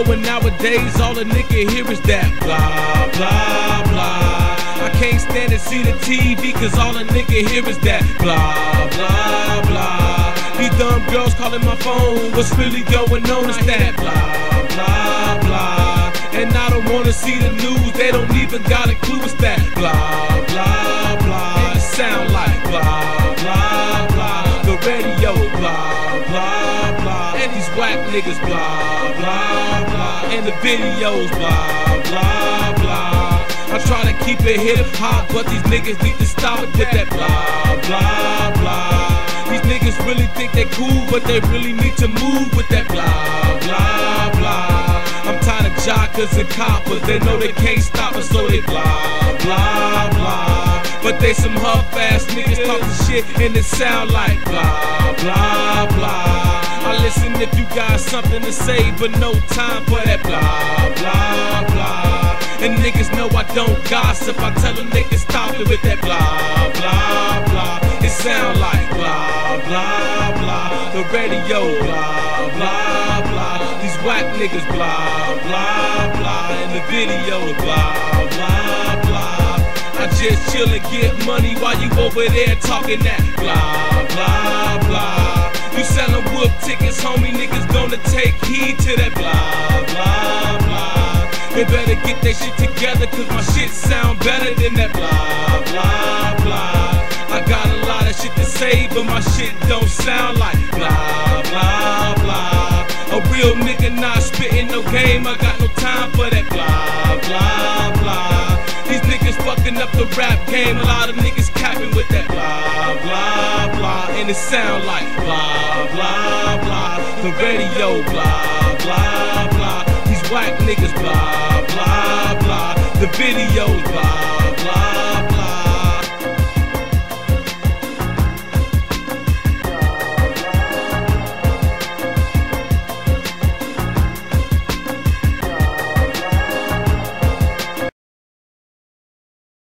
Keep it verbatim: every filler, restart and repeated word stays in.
know, and nowadays all a nigga hear is that blah, blah, blah. I can't stand to see the T V, cause all a nigga hear is that blah, blah, blah. These dumb girls calling my phone, what's really going on is that blah, blah, blah. And I don't wanna see the news, they don't even got a clue, it's that blah, blah, blah. It sound like blah, blah, blah. The radio, blah, blah, blah. And these whack niggas, blah, blah, blah. And the videos, blah, blah, blah. I'm trying to keep it hip hop, but these niggas need to stop with that blah, blah, blah. These niggas really think they cool, but they really need to move with that blah, blah, blah. I'm tired of jockers and coppers, they know they can't stop us, so they blah, blah, blah. But they some huff-ass niggas talking shit and it sound like blah, blah, blah. I listen if you got something to say, but no time for that blah, blah, blah. And niggas know I don't gossip, I tell them they can stop it with that blah, blah, blah. It sound like blah, blah, blah. The radio, blah, blah, blah. These whack niggas, blah, blah, blah. And the video, blah, blah, blah. I just chill and get money while you over there talking that blah, blah, blah. You selling whoop tickets, homie, niggas gonna take heed to that blah, blah, blah. They better get their shit together, cause my shit sound better than that blah, blah, blah. I got a lot of shit to say, but my shit don't sound like blah, blah, blah. A real nigga not spitting no game, I got no time for that blah, blah, blah. These niggas fucking up the rap game, a lot of niggas capping with that blah, blah, blah. And it sound like blah, blah, blah. The radio, blah, blah, blah. These whack niggas, blah, blah, blah. The videos, blah,